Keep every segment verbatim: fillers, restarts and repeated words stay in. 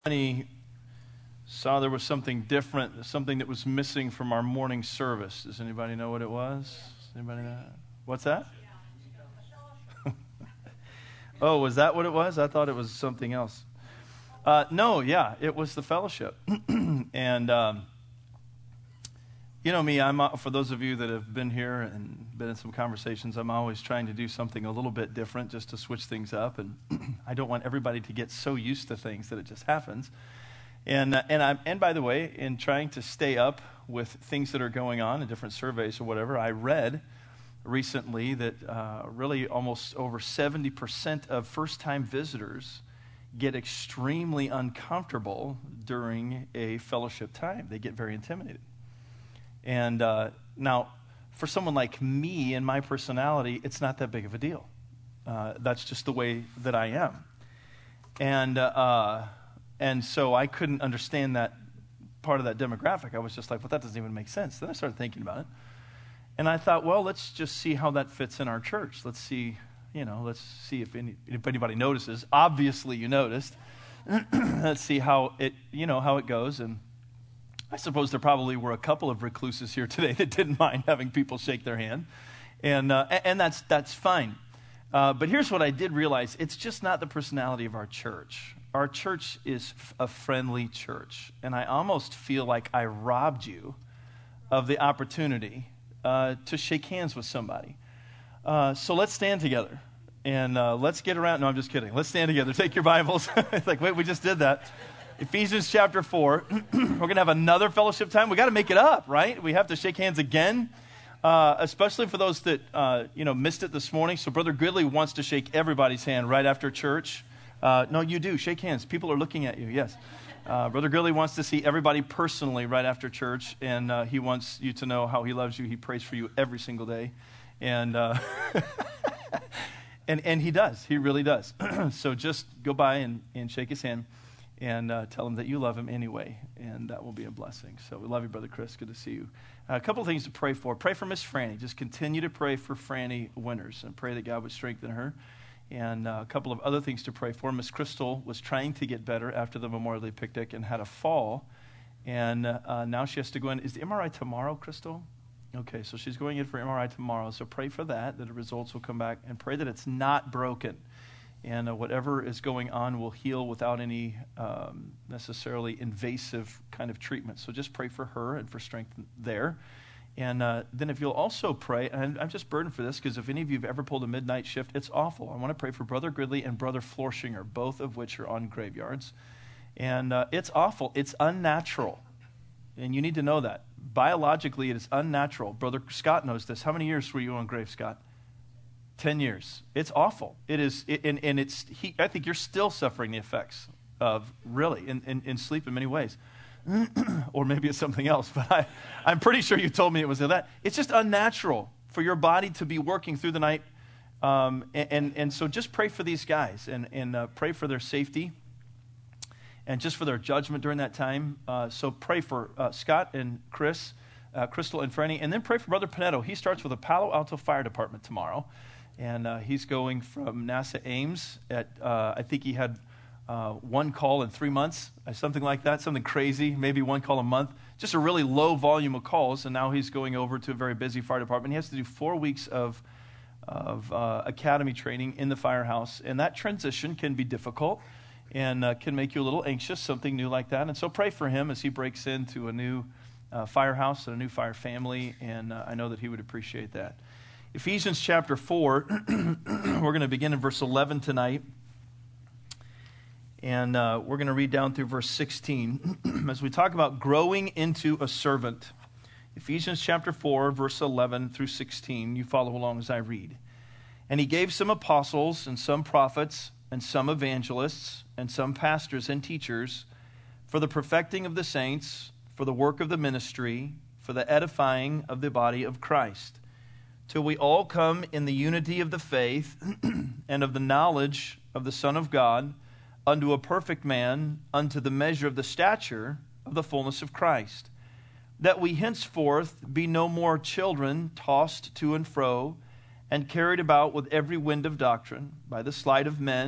He saw there was something different, something that was missing from our morning service. Does anybody know what it was? Does anybody know? What's that? Oh, was that what it was? I thought it was something else. Uh, no, yeah, it was the fellowship. and, um, you know me, I'm uh, for those of you that have been here and been in some conversations, I'm always trying to do something a little bit different just to switch things up. And I don't want everybody to get so used to things that it just happens. And uh, and I and by the way, in trying to stay up with things that are going on in different surveys or whatever, I read recently that uh, really almost over seventy percent of first-time visitors get extremely uncomfortable during a fellowship time. They get very intimidated. And uh, now, for someone like me and my personality, it's not that big of a deal. Uh, that's just the way that I am. And uh, and so I couldn't understand that part of that demographic. I was just like, well, that doesn't even make sense. Then I started thinking about it. And I thought, well, let's just see how that fits in our church. Let's see, you know, let's see if, any, if anybody notices. Obviously, you noticed. Let's see how it, you know, how it goes. And I suppose there probably were a couple of recluses here today that didn't mind having people shake their hand, and uh, and that's that's fine. Uh, but here's what I did realize: it's just not the personality of our church. Our church is f- a friendly church, and I almost feel like I robbed you of the opportunity uh, to shake hands with somebody. Uh, so let's stand together and uh, let's get around. No, I'm just kidding. Let's stand together. Take your Bibles. It's like, wait, we just did that. Ephesians chapter four, we're going to have another fellowship time. We got to make it up, right? We have to shake hands again, uh, especially for those that, uh, you know, missed it this morning. So Brother Gridley wants to shake everybody's hand right after church. Uh, no, you do. Shake hands. People are looking at you, yes. Uh, Brother Gridley wants to see everybody personally right after church, and uh, he wants you to know how he loves you. He prays for you every single day, and uh, and and he does. He really does. So just go by and, and shake his hand. And uh, tell him that you love him anyway, and that will be a blessing. So we love you, Brother Chris. Good to see you. Uh, a couple of things to pray for. Pray for Miss Franny. Just continue to pray for Franny Winters, and pray that God would strengthen her. And uh, a couple of other things to pray for. Miss Crystal was trying to get better after the Memorial Day picnic and had a fall, and uh, now she has to go in. Is the M R I tomorrow, Crystal? Okay, so she's going in for M R I tomorrow. So pray for that, that the results will come back, and pray that it's not broken. And uh, whatever is going on will heal without any um, necessarily invasive kind of treatment. So just pray for her and for strength there. And uh, then if you'll also pray, and I'm just burdened for this because if any of you have ever pulled a midnight shift, it's awful. I want to pray for Brother Gridley and Brother Florshinger, both of which are on graveyards. And uh, it's awful. It's unnatural. And you need to know that. Biologically, it is unnatural. Brother Scott knows this. How many years were you on grave, Scott? Ten years. It's awful. It is, it, and, and it's. He, I think you're still suffering the effects of, really, in, in, in sleep in many ways. Or maybe it's something else, but I, I'm pretty sure you told me it was that. It's just unnatural for your body to be working through the night. Um, and, and, and so just pray for these guys, and, and uh, pray for their safety, and just for their judgment during that time. Uh, so pray for uh, Scott and Chris, uh, Crystal and Franny, and then pray for Brother Panetto. He starts with the Palo Alto Fire Department tomorrow. And uh, he's going from NASA Ames at, uh, I think he had uh, one call in three months, uh, something like that, something crazy, maybe one call a month, just a really low volume of calls. And now he's going over to a very busy fire department. He has to do four weeks of, of uh, academy training in the firehouse. And that transition can be difficult and uh, can make you a little anxious, something new like that. And so pray for him as he breaks into a new uh, firehouse and a new fire family. And uh, I know that he would appreciate that. Ephesians chapter four, we're going to begin in verse eleven tonight, and uh, we're going to read down through verse sixteen as we talk about growing into a servant. Ephesians chapter four, verse eleven through sixteen. You follow along as I read. And he gave some apostles and some prophets and some evangelists and some pastors and teachers for the perfecting of the saints, for the work of the ministry, for the edifying of the body of Christ, till we all come in the unity of the faith and of the knowledge of the Son of God, unto a perfect man, unto the measure of the stature of the fullness of Christ, that we henceforth be no more children tossed to and fro, and carried about with every wind of doctrine, by the sleight of men, and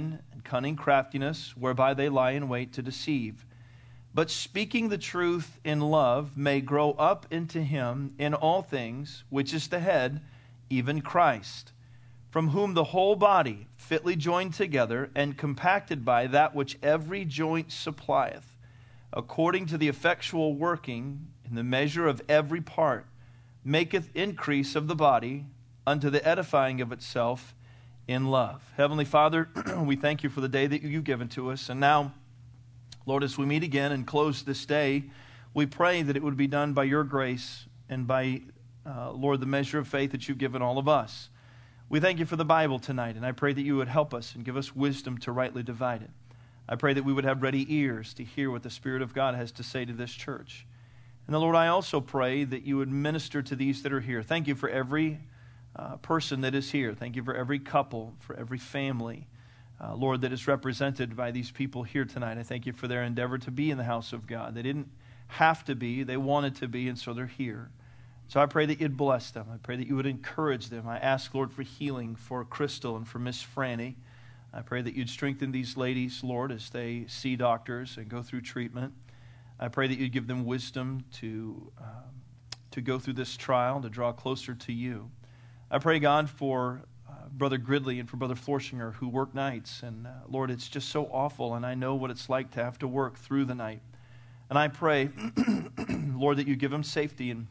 and cunning craftiness, whereby they lie in wait to deceive. But speaking the truth in love may grow up into him in all things, which is the head, even Christ, from whom the whole body, fitly joined together and compacted by that which every joint supplieth, according to the effectual working in the measure of every part, maketh increase of the body unto the edifying of itself in love. Heavenly Father, we thank you for the day that you've given to us. And now, Lord, as we meet again and close this day, we pray that it would be done by your grace and by, uh, Lord, the measure of faith that you've given all of us. We thank you for the Bible tonight, and I pray that you would help us and give us wisdom to rightly divide it. I pray that we would have ready ears to hear what the Spirit of God has to say to this church. And, the Lord, I also pray that you would minister to these that are here. Thank you for every uh, person that is here. Thank you for every couple, for every family, uh, Lord, that is represented by these people here tonight. I thank you for their endeavor to be in the house of God. They didn't have to be. They wanted to be, and so they're here. So I pray that you'd bless them. I pray that you would encourage them. I ask, Lord, for healing for Crystal and for Miss Franny. I pray that you'd strengthen these ladies, Lord, as they see doctors and go through treatment. I pray that you'd give them wisdom to, um, to go through this trial, to draw closer to you. I pray, God, for uh, Brother Gridley and for Brother Florshinger who work nights. And, uh, Lord, it's just so awful, and I know what it's like to have to work through the night. And I pray, Lord, that you give them safety and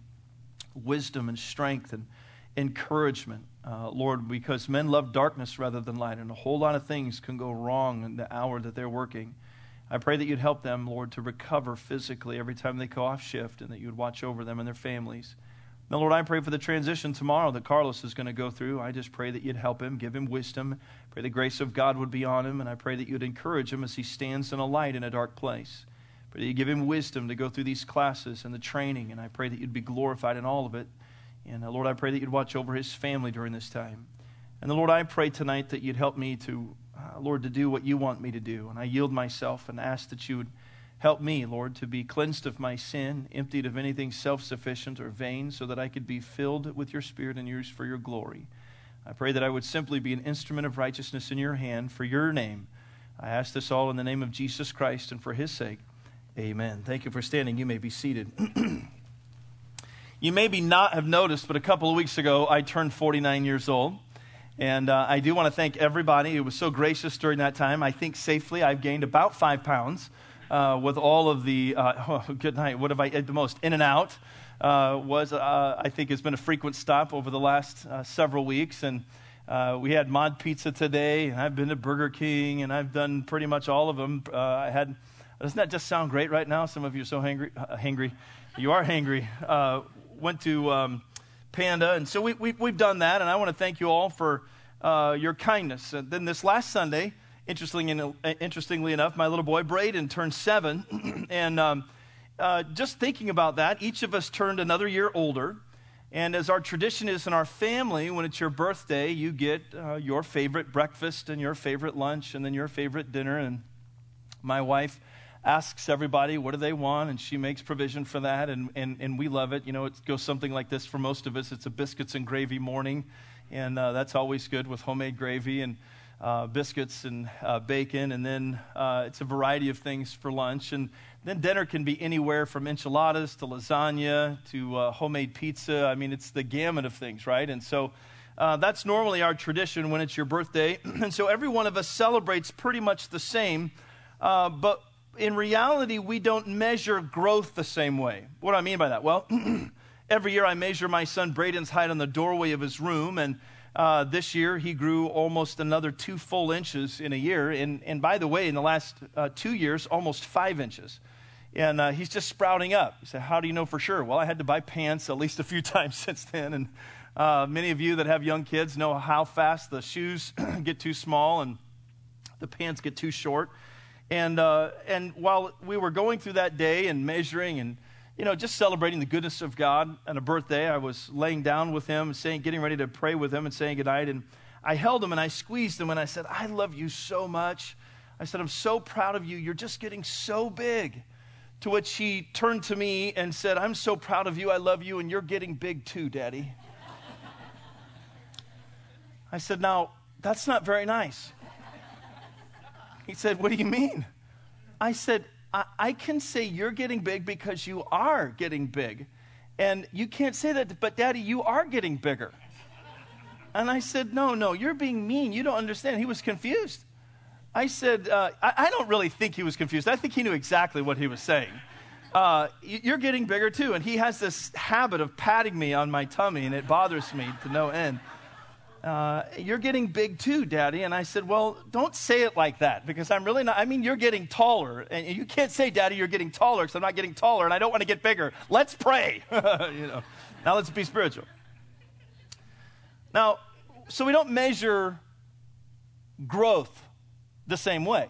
wisdom and strength and encouragement, uh, Lord, because men love darkness rather than light, and a whole lot of things can go wrong in the hour that they're working. I pray that you'd help them, Lord, to recover physically every time they go off shift, and that you would watch over them and their families. Now, Lord, I pray for the transition tomorrow that Carlos is going to go through. I just pray that you'd help him, give him wisdom. Pray the grace of God would be on him, and I pray that you'd encourage him as he stands in a light in a dark place. Pray that you give him wisdom to go through these classes and the training, and I pray that you'd be glorified in all of it. And, uh, Lord, I pray that you'd watch over his family during this time. And, the Lord, I pray tonight that you'd help me to, uh, Lord, to do what you want me to do. And I yield myself and ask that you would help me, Lord, to be cleansed of my sin, emptied of anything self-sufficient or vain, so that I could be filled with your Spirit and used for your glory. I pray that I would simply be an instrument of righteousness in your hand for your name. I ask this all in the name of Jesus Christ and for his sake. Amen. Thank you for standing. You may be seated. You maybe not have noticed, but a couple of weeks ago, I turned forty-nine years old. And uh, I do want to thank everybody who was so gracious during that time. I think safely I've gained about five pounds uh, with all of the, uh, oh, good night, what have I ate the most? In-N-Out uh, was, uh, I think, has been a frequent stop over the last uh, several weeks. And uh, we had Mod Pizza today, and I've been to Burger King, and I've done pretty much all of them. Uh, I had, doesn't that just sound great right now? Some of you are so hangry. Uh, hangry. You are hangry. Uh, went to um, Panda, and so we, we, we've done that, and I want to thank you all for uh, your kindness. And then this last Sunday, interestingly, interestingly enough, my little boy Braden turned seven, and um, uh, just thinking about that, each of us turned another year older, and as our tradition is in our family, when it's your birthday, you get uh, your favorite breakfast and your favorite lunch and then your favorite dinner, and my wife asks everybody what do they want, and she makes provision for that, and, and, and we love it. You know, it goes something like this for most of us. It's a biscuits and gravy morning, and uh, that's always good with homemade gravy and uh, biscuits and uh, bacon, and then uh, it's a variety of things for lunch. And then dinner can be anywhere from enchiladas to lasagna to uh, homemade pizza. I mean, it's the gamut of things, right? And so uh, that's normally our tradition when it's your birthday. And so every one of us celebrates pretty much the same, uh, but in reality, we don't measure growth the same way. What do I mean by that? Well, every year I measure my son Braden's height on the doorway of his room, and uh, this year he grew almost another two full inches in a year. And, and by the way, in the last uh, two years, almost five inches. And uh, he's just sprouting up. You say, how do you know for sure? Well, I had to buy pants at least a few times since then. And uh, many of you that have young kids know how fast the shoes get too small and the pants get too short. And uh, and while we were going through that day and measuring and, you know, just celebrating the goodness of God on a birthday, I was laying down with him, saying, getting ready to pray with him and saying goodnight. And I held him and I squeezed him and I said, I love you so much. I said, I'm so proud of you. You're just getting so big. To which he turned to me and said, I'm so proud of you. I love you. And you're getting big too, Daddy. I said, now, that's not very nice. He said, what do you mean? I said, I, I can say you're getting big because you are getting big. And you can't say that, but Daddy, you are getting bigger. And I said, no, no, you're being mean. You don't understand. He was confused. I said, uh, I, I don't really think he was confused. I think he knew exactly what he was saying. Uh, you're getting bigger too. And he has this habit of patting me on my tummy, and it bothers me to no end. Uh, you're getting big too, Daddy. And I said, well, don't say it like that, because I'm really not. I mean, you're getting taller. And you can't say, Daddy, you're getting taller, because I'm not getting taller, and I don't want to get bigger. Let's pray. you know. Now let's be spiritual. Now, so we don't measure growth the same way,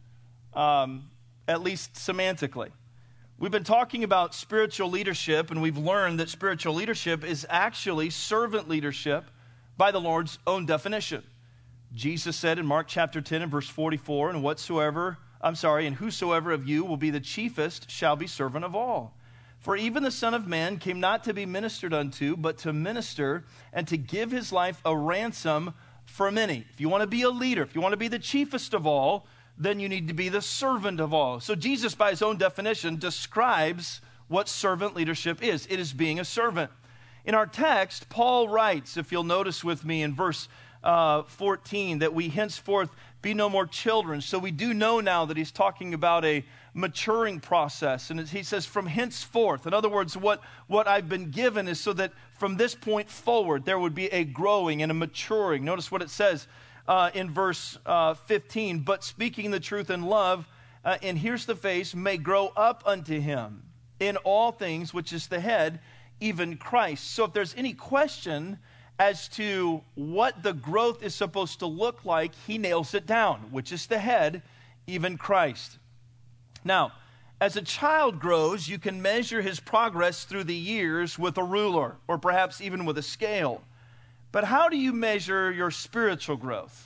um, at least semantically. We've been talking about spiritual leadership, and we've learned that spiritual leadership is actually servant leadership by the Lord's own definition. Jesus said in Mark chapter ten and verse forty-four, and whatsoever, I'm sorry, and whosoever of you will be the chiefest shall be servant of all. For even the Son of Man came not to be ministered unto, but to minister and to give his life a ransom for many. If you want to be a leader, if you want to be the chiefest of all, then you need to be the servant of all. So Jesus, by his own definition, describes what servant leadership is. It is being a servant. In our text, Paul writes, if you'll notice with me in verse uh, fourteen, that we henceforth be no more children. So we do know now that he's talking about a maturing process. And he says, from henceforth. In other words, what, what I've been given is so that from this point forward, there would be a growing and a maturing. Notice what it says uh, in verse uh, fifteen. But speaking the truth in love, uh, and here's the face, may grow up unto him in all things, which is the head, even Christ. So if there's any question as to what the growth is supposed to look like, he nails it down, which is the head, even Christ. Now, as a child grows, you can measure his progress through the years with a ruler, or perhaps even with a scale. But how do you measure your spiritual growth?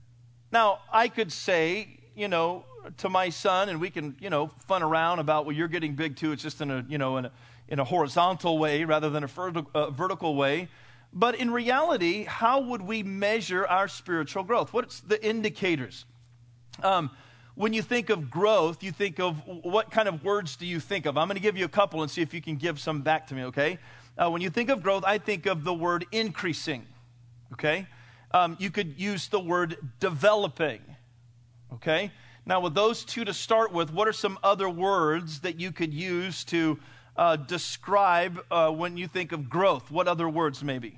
Now, I could say, you know, to my son, and we can, you know, fun around about, well, you're getting big too. It's just in a, you know, in a, in a horizontal way rather than a vertical, uh, vertical way. But in reality, how would we measure our spiritual growth? What's the indicators? Um, when you think of growth, you think of what kind of words do you think of? I'm going to give you a couple and see if you can give some back to me, okay? Uh, when you think of growth, I think of the word increasing, okay? Um, you could use the word developing, okay? Now, with those two to start with, what are some other words that you could use to uh, describe uh, when you think of growth? What other words maybe?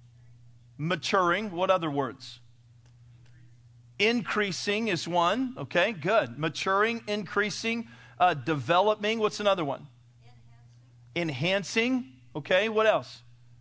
Maturing. What other words? Increasing is one. Okay, good. Maturing, increasing, uh, developing. What's another one? Enhancing. Enhancing. Okay, what else?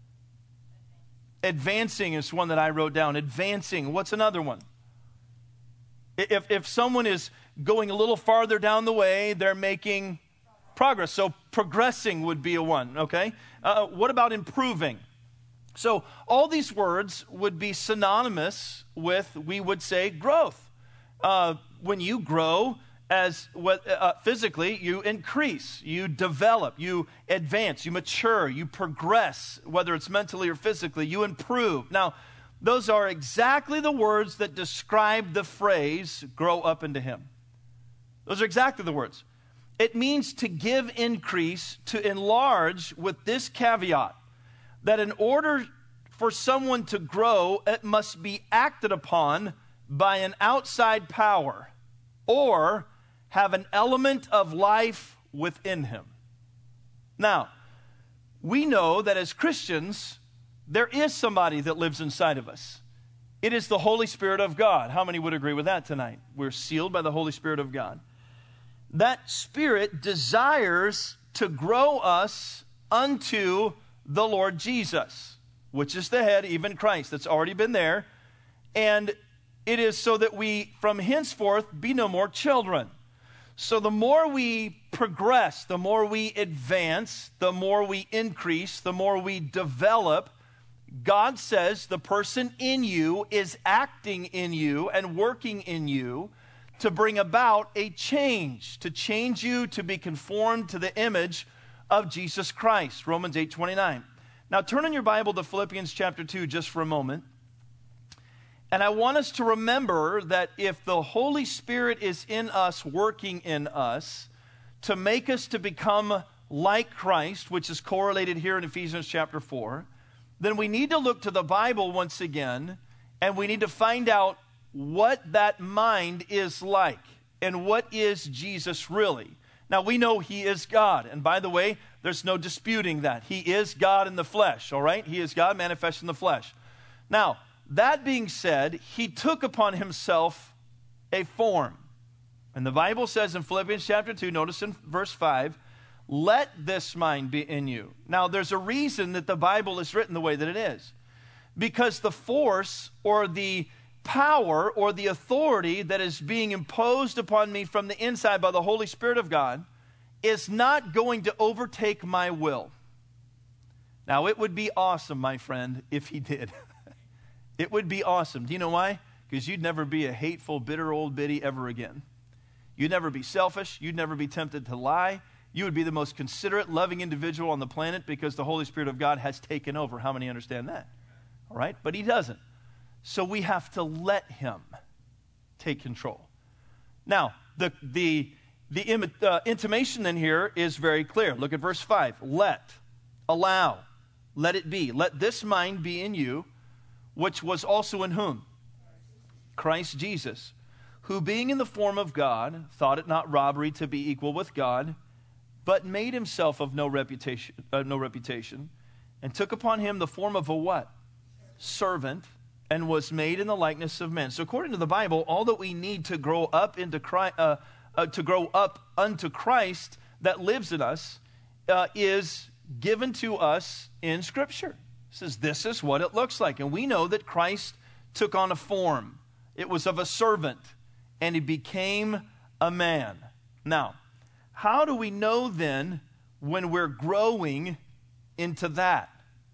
Advancing is one that I wrote down. Advancing. What's another one? If, if someone is going a little farther down the way, they're making progress. So progressing would be a one, okay? Uh, what about improving? So all these words would be synonymous with, we would say, growth. Uh, when you grow as what, uh, physically, you increase, you develop, you advance, you mature, you progress, whether it's mentally or physically, you improve. Now, those are exactly the words that describe the phrase, grow up into him. Those are exactly the words. It means to give increase, to enlarge, with this caveat, that in order for someone to grow, it must be acted upon by an outside power or have an element of life within him. Now, we know that as Christians, there is somebody that lives inside of us. It is the Holy Spirit of God. How many would agree with that tonight? We're sealed by the Holy Spirit of God. That Spirit desires to grow us unto the Lord Jesus, which is the head, even Christ. That's already been there. And it is so that we, from henceforth, be no more children. So the more we progress, the more we advance, the more we increase, the more we develop, God says the person in you is acting in you and working in you to bring about a change, to change you to be conformed to the image of Jesus Christ, Romans eight twenty-nine. Now turn in your Bible to Philippians chapter two just for a moment. And I want us to remember that if the Holy Spirit is in us, working in us, to make us to become like Christ, which is correlated here in Ephesians chapter four, then we need to look to the Bible once again, and we need to find out what that mind is like, and what is Jesus really. Now, we know he is God, and by the way, there's no disputing that. He is God in the flesh, all right? He is God manifest in the flesh. Now, that being said, he took upon himself a form. And the Bible says in Philippians chapter two, notice in verse five, let this mind be in you. Now, there's a reason that the Bible is written the way that it is. Because the force or the power or the authority that is being imposed upon me from the inside by the Holy Spirit of God is not going to overtake my will. Now, it would be awesome, my friend, if he did. It would be awesome. Do you know why? Because you'd never be a hateful, bitter old biddy ever again. You'd never be selfish. You'd never be tempted to lie. You would be the most considerate, loving individual on the planet because the Holy Spirit of God has taken over. How many understand that? All right? But he doesn't. So we have to let him take control. Now, the the the uh, intimation in here is very clear. Look at verse five. Let, allow, let it be. Let this mind be in you, which was also in whom? Christ Jesus, who being in the form of God, thought it not robbery to be equal with God, but made himself of no reputation, uh, no reputation, and took upon him the form of a what? Servant, and was made in the likeness of men. So according to the Bible, all that we need to grow up into Christ, uh, uh, to grow up unto Christ that lives in us, uh, is given to us in Scripture. It says this is what it looks like, and we know that Christ took on a form. It was of a servant, and he became a man. Now, how do we know then when we're growing into that?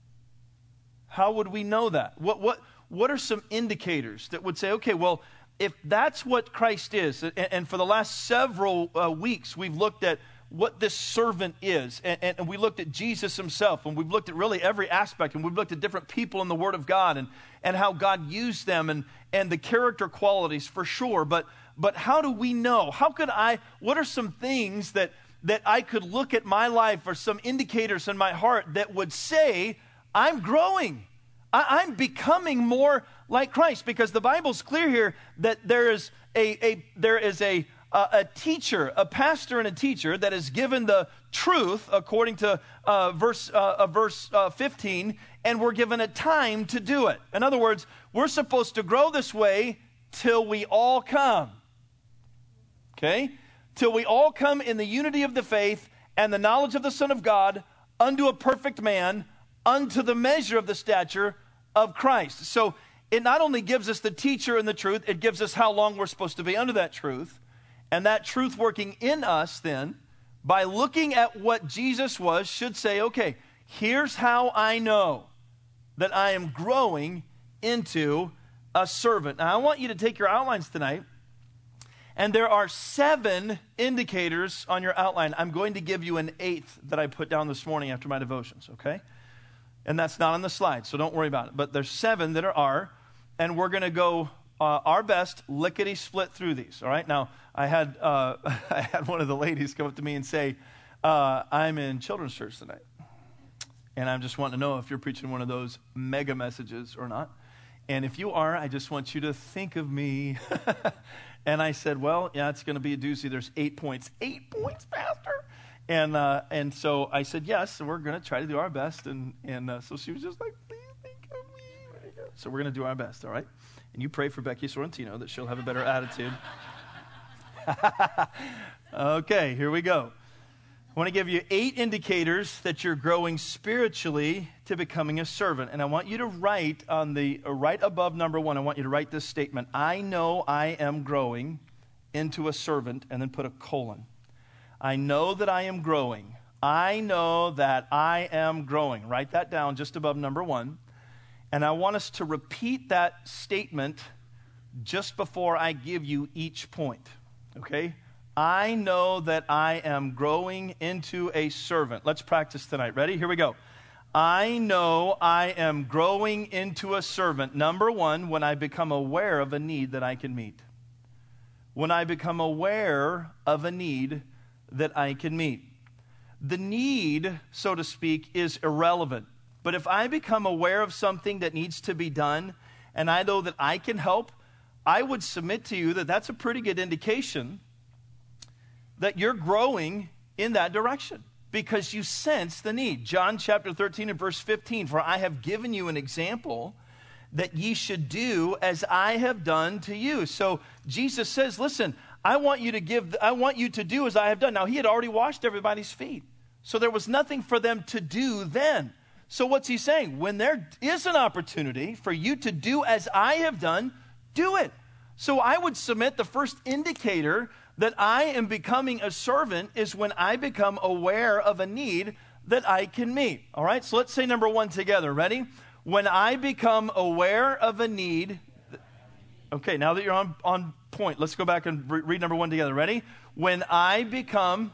How would we know that? What what what are some indicators that would say, okay, well, if that's what Christ is, and, and for the last several uh, weeks we've looked at what this servant is, and, and, and we looked at Jesus himself, and we've looked at really every aspect, and we've looked at different people in the Word of God, and, and how God used them, and, and the character qualities for sure, but but how do we know? How could I, what are some things that, that I could look at my life, or some indicators in my heart that would say, I'm growing, I, I'm becoming more like Christ? Because the Bible's clear here that there is a, a there is a Uh, a teacher, a pastor and a teacher that is given the truth according to uh, verse uh, uh, verse uh, fifteen, and we're given a time to do it. In other words, we're supposed to grow this way till we all come. Okay? Till we all come in the unity of the faith and the knowledge of the Son of God unto a perfect man, unto the measure of the stature of Christ. So it not only gives us the teacher and the truth, it gives us how long we're supposed to be under that truth. And that truth working in us then, by looking at what Jesus was, should say, okay, here's how I know that I am growing into a servant. Now, I want you to take your outlines tonight, and there are seven indicators on your outline. I'm going to give you an eighth that I put down this morning after my devotions, okay? And that's not on the slide, so don't worry about it. But there's seven that are, and we're going to go Uh, our best lickety-split through these, all right? Now, I had uh, I had one of the ladies come up to me and say, uh, I'm in children's church tonight, and I'm just wanting to know if you're preaching one of those mega messages or not. And if you are, I just want you to think of me. And I said, well, yeah, it's going to be a doozy. There's eight points. Eight points, Pastor? And uh, and so I said, yes, we're going to try to do our best. And, and uh, so she was just like, please think of me. So we're going to do our best, all right? And you pray for Becky Sorrentino that she'll have a better attitude. Okay, here we go. I want to give you eight indicators that you're growing spiritually to becoming a servant. And I want you to write on the, uh, right above number one, I want you to write this statement. I know I am growing into a servant, and then put a colon. I know that I am growing. I know that I am growing. Write that down just above number one. And I want us to repeat that statement just before I give you each point, okay? I know that I am growing into a servant. Let's practice tonight. Ready? Here we go. I know I am growing into a servant. Number one, when I become aware of a need that I can meet. When I become aware of a need that I can meet. The need, so to speak, is irrelevant. But if I become aware of something that needs to be done, and I know that I can help, I would submit to you that that's a pretty good indication that you're growing in that direction because you sense the need. John chapter thirteen and verse fifteen, for I have given you an example that ye should do as I have done to you. So Jesus says, listen, I want you to give, I want you to do as I have done. Now, he had already washed everybody's feet. So there was nothing for them to do then. So what's he saying? When there is an opportunity for you to do as I have done, do it. So I would submit the first indicator that I am becoming a servant is when I become aware of a need that I can meet. All right, so let's say number one together. Ready? When I become aware of a need. Okay, now that you're on, on point, let's go back and re- read number one together. Ready? When I become.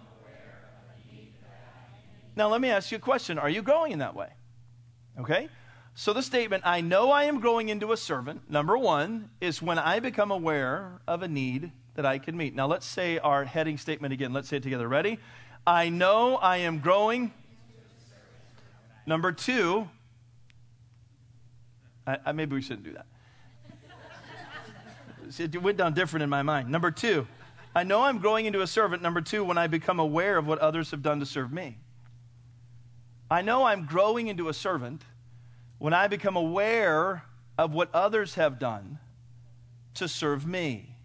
Now let me ask you a question. Are you growing in that way? Okay? So the statement, I know I am growing into a servant, number one, is when I become aware of a need that I can meet. Now let's say our heading statement again. Let's say it together. Ready? I know I am growing. Number two, I, I, maybe we shouldn't do that. It went down different in my mind. Number two, I know I'm growing into a servant. Number two, when I become aware of what others have done to serve me. I know I'm growing into a servant when I become aware of what others have done to serve me.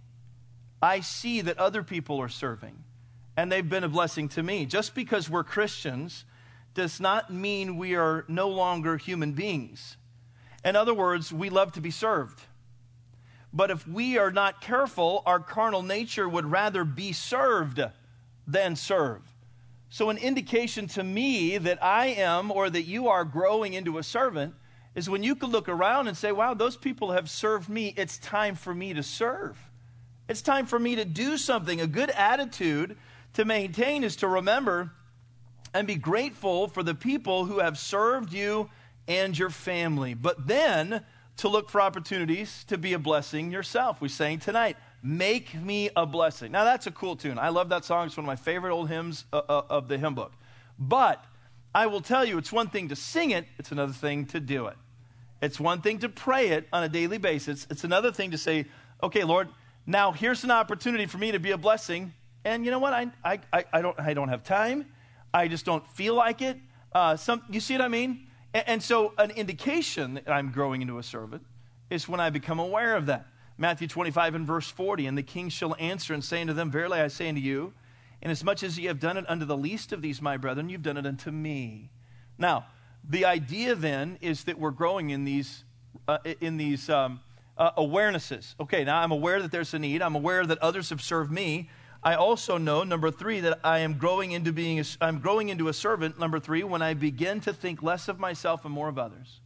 I see that other people are serving, and they've been a blessing to me. Just because we're Christians does not mean we are no longer human beings. In other words, we love to be served. But if we are not careful, our carnal nature would rather be served than serve. So an indication to me that I am or that you are growing into a servant is when you can look around and say, wow, those people have served me. It's time for me to serve. It's time for me to do something. A good attitude to maintain is to remember and be grateful for the people who have served you and your family. But then to look for opportunities to be a blessing yourself. We sang tonight, make me a blessing. Now that's a cool tune. I love that song. It's one of my favorite old hymns uh, uh, of the hymn book. But I will tell you, it's one thing to sing it. It's another thing to do it. It's one thing to pray it on a daily basis. It's another thing to say, okay, Lord, now here's an opportunity for me to be a blessing. And you know what? I I I, I don't I don't have time. I just don't feel like it. Uh, some you see what I mean? And, and so an indication that I'm growing into a servant is when I become aware of that. Matthew twenty-five and verse forty, and the king shall answer and say unto them, verily I say unto you, inasmuch as ye have done it unto the least of these my brethren, you've done it unto me. Now, the idea then is that we're growing in these uh, in these um, uh, awarenesses. Okay, now I'm aware that there's a need. I'm aware that others have served me. I also know, number three, that I am growing into being. A, I'm growing into a servant. Number three, when I begin to think less of myself and more of others.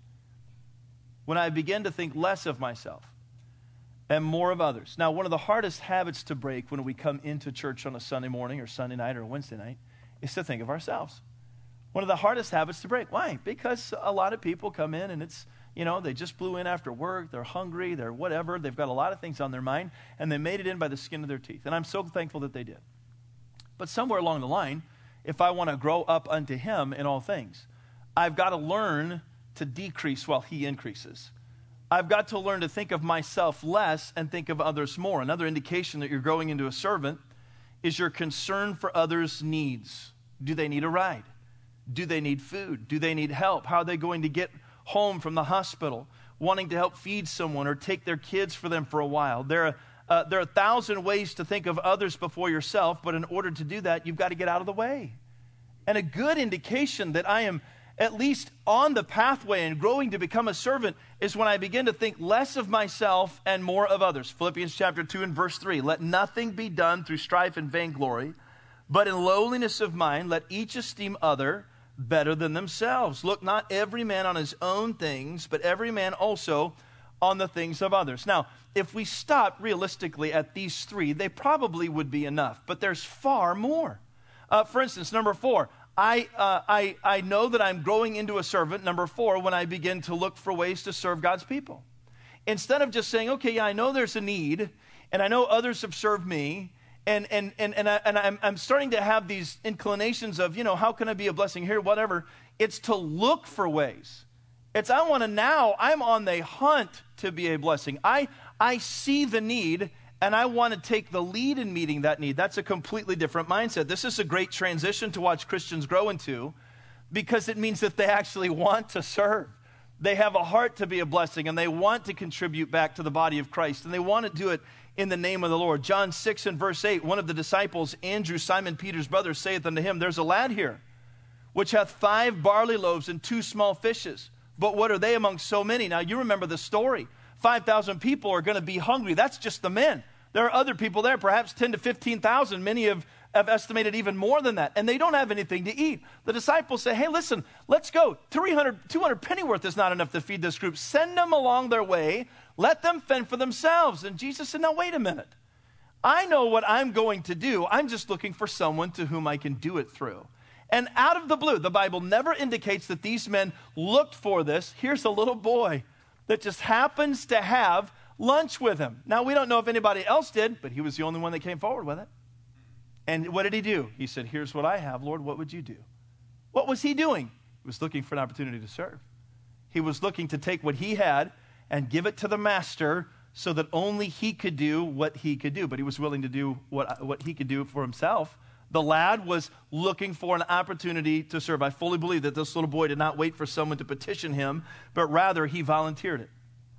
When I begin to think less of myself and more of others. Now, one of the hardest habits to break when we come into church on a Sunday morning or Sunday night or Wednesday night is to think of ourselves. One of the hardest habits to break. Why? Because a lot of people come in and it's, you know, they just blew in after work, they're hungry, they're whatever, they've got a lot of things on their mind, and they made it in by the skin of their teeth. And I'm so thankful that they did. But somewhere along the line, if I want to grow up unto him in all things, I've got to learn to decrease while he increases. I've got to learn to think of myself less and think of others more. Another indication that you're growing into a servant is your concern for others' needs. Do they need a ride? Do they need food? Do they need help? How are they going to get home from the hospital? Wanting to help feed someone or take their kids for them for a while. There are, uh, there are a thousand ways to think of others before yourself, but in order to do that, you've got to get out of the way. And a good indication that I am at least on the pathway and growing to become a servant is when I begin to think less of myself and more of others. Philippians chapter two and verse three, let nothing be done through strife and vainglory, but in lowliness of mind, let each esteem other better than themselves. Look not every man on his own things, but every man also on the things of others. Now, if we stop realistically at these three, they probably would be enough, but there's far more. Uh, for instance, number four, I, uh, I, I know that I'm growing into a servant, number four, when I begin to look for ways to serve God's people. Instead of just saying, okay, yeah, I know there's a need, and I know others have served me, and and and and, I, and I'm, I'm starting to have these inclinations of, you know, how can I be a blessing here, whatever. It's to look for ways. It's I want to now, I'm on the hunt to be a blessing. I I see the need, and I want to take the lead in meeting that need. That's a completely different mindset. This is a great transition to watch Christians grow into, because it means that they actually want to serve. They have a heart to be a blessing, and they want to contribute back to the body of Christ, and they want to do it in the name of the Lord. John six and verse eight, one of the disciples, Andrew, Simon Peter's brother, saith unto him, there's a lad here, which hath five barley loaves and two small fishes. But what are they among so many? Now, you remember the story. five thousand people are going to be hungry. That's just the men. There are other people there, perhaps ten to fifteen thousand. Many have, have estimated even more than that. And they don't have anything to eat. The disciples say, hey, listen, let's go. three hundred, two hundred pennyworth is not enough to feed this group. Send them along their way. Let them fend for themselves. And Jesus said, now, wait a minute. I know what I'm going to do. I'm just looking for someone to whom I can do it through. And out of the blue, the Bible never indicates that these men looked for this. Here's a little boy that just happens to have lunch with him. Now, we don't know if anybody else did, but he was the only one that came forward with it. And what did he do? He said, here's what I have, Lord, what would you do? What was he doing? He was looking for an opportunity to serve. He was looking to take what he had and give it to the master so that only he could do what he could do. But he was willing to do what, what he could do for himself. The lad was looking for an opportunity to serve. I fully believe that this little boy did not wait for someone to petition him, but rather he volunteered it.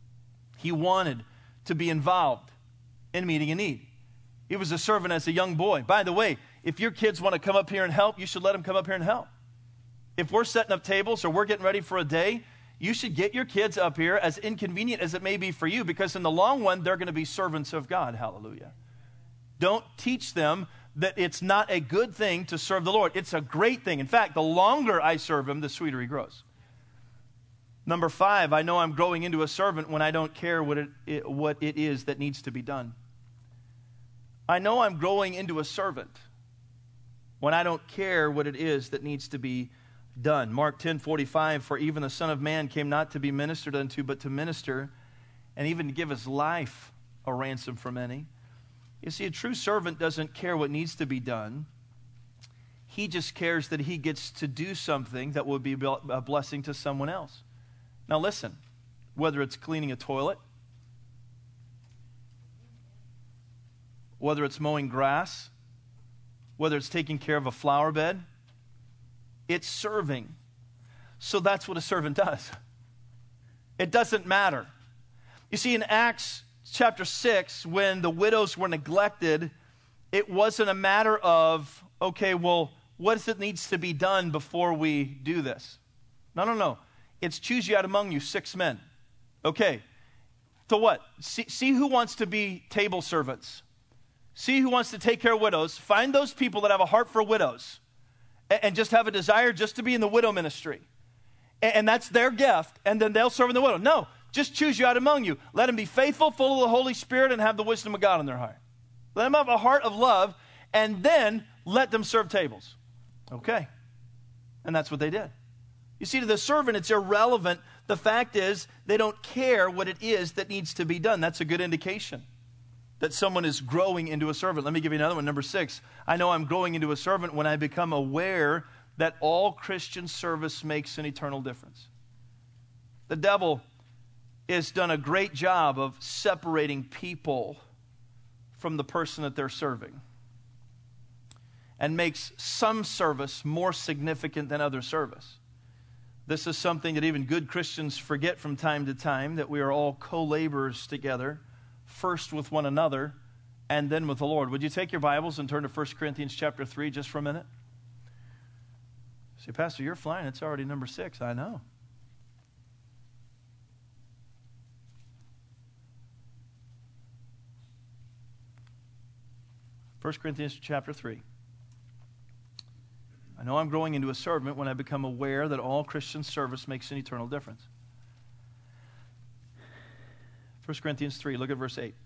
He wanted to be involved in meeting a need. He was a servant as a young boy. By the way, if your kids want to come up here and help, you should let them come up here and help. If we're setting up tables or we're getting ready for a day, you should get your kids up here, as inconvenient as it may be for you, because in the long run, they're going to be servants of God. Hallelujah. Don't teach them that it's not a good thing to serve the Lord. It's a great thing. In fact, the longer I serve him, the sweeter he grows. Number five, I know I'm growing into a servant when I don't care what it, it, what it is that needs to be done. I know I'm growing into a servant when I don't care what it is that needs to be done. Mark ten forty-five, for even the Son of Man came not to be ministered unto, but to minister, and even to give his life a ransom for many. You see, a true servant doesn't care what needs to be done. He just cares that he gets to do something that will be a blessing to someone else. Now listen, whether it's cleaning a toilet, whether it's mowing grass, whether it's taking care of a flower bed, it's serving. So that's what a servant does. It doesn't matter. You see, in Acts chapter six, when the widows were neglected, it wasn't a matter of, okay, well, what does it needs to be done before we do this? No, no, no. It's choose ye out among you six men. Okay. So what? See, see who wants to be table servants. See who wants to take care of widows. Find those people that have a heart for widows and, and just have a desire just to be in the widow ministry. And, and that's their gift, and then they'll serve in the widow. No. Just choose you out among you. Let them be faithful, full of the Holy Spirit, and have the wisdom of God in their heart. Let them have a heart of love, and then let them serve tables. Okay. And that's what they did. You see, to the servant, it's irrelevant. The fact is, they don't care what it is that needs to be done. That's a good indication that someone is growing into a servant. Let me give you another one. Number six, I know I'm growing into a servant when I become aware that all Christian service makes an eternal difference. The devil has done a great job of separating people from the person that they're serving, and makes some service more significant than other service. This is something that even good Christians forget from time to time, that we are all co-laborers together, first with one another and then with the Lord. Would you take your Bibles and turn to First Corinthians chapter three just for a minute? Say, Pastor, you're flying. It's already number six. I know. First Corinthians chapter three. I know I'm growing into a servant when I become aware that all Christian service makes an eternal difference. First Corinthians three, look at verse eight.